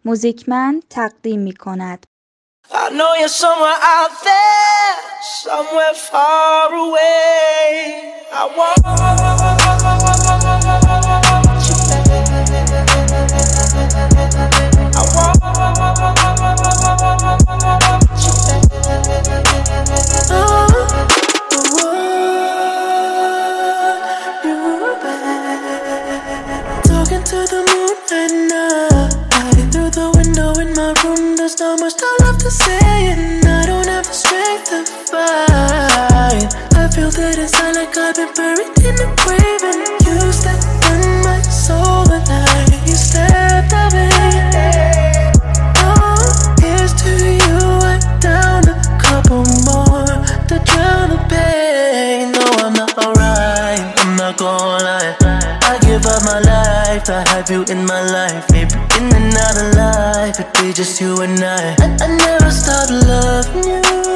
موزیکمند تقدیم می کند. I know you're somewhere out there, somewhere far away. I want you back. I want you back. Talking to the moon at night. Through the window in my room, there's not much I love to say, and I don't have the strength to fight. I feel that inside like I've been buried in a grave, and you stepped in my soul alive. You stepped away. Oh, here's to you. I down a couple more to drown the pain. No, I'm not alright. I'm not gonna lie. I give up my life to have you in my life. Maybe in another life, it'd be just you and I never stopped loving you.